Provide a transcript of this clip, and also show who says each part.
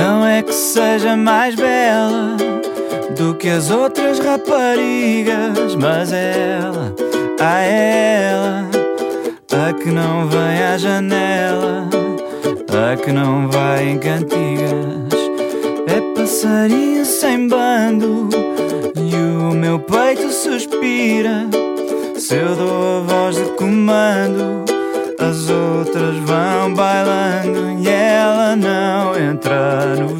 Speaker 1: Não é que seja mais bela do que as outras raparigas, mas ela, a que não vem à janela, a que não vai em cantigas, é passarinho sem bando e o meu peito suspira. Se eu dou a voz de comando, as outras vão bailando e ela não entra no